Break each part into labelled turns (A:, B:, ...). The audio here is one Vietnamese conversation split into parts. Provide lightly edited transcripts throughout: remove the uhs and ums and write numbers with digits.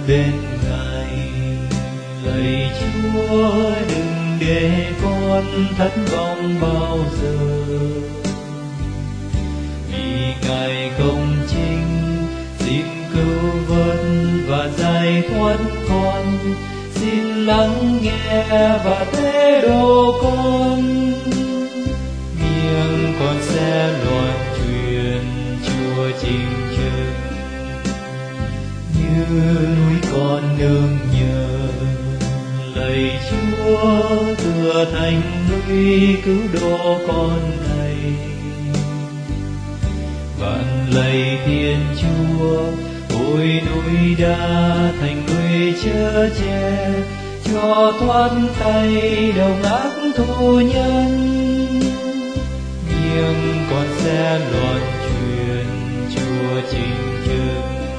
A: bên Ngài. Lạy Chúa, đừng để con thất vọng bao giờ, vì Ngài công chính xin cứu vớt và giải thoát con. Xin lắng nghe và thế độ con, miệng con sẽ loan truyền Chúa chính trực, như núi con nương nhờ. Lạy Chúa, tựa thành núi cứu độ con này. Vạn lạy Thiên Chúa, ôi núi đá thành núi chở che, cho thoát tay đầu ác thù nhân. Nhưng con sẽ loan truyền Chúa chính trực,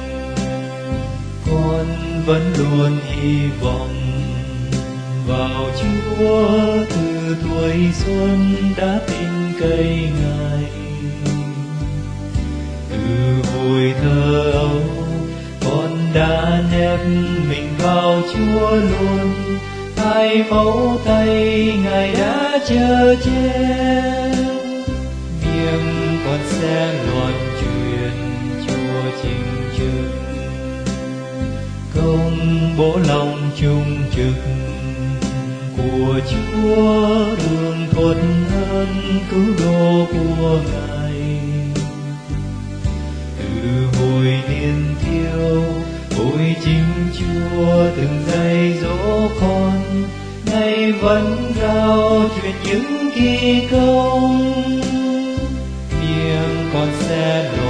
A: con vẫn luôn hy vọng vào Chúa. Từ tuổi xuân đã tin cậy Ngài, từ hồi thơ ấu con đã nép mình vào Chúa luôn. Hai mẫu tay Ngài đã chở che, miệng con sẽ loan truyền Chúa chính trực. Công bố lòng trung trực của Chúa, đường thuận hơn cứu độ của Ngài. Từ hồi niên thiếu, ôi chính Chúa từng dạy dỗ con, Ngài vẫn rao truyền những kỳ công. Miệng con sẽ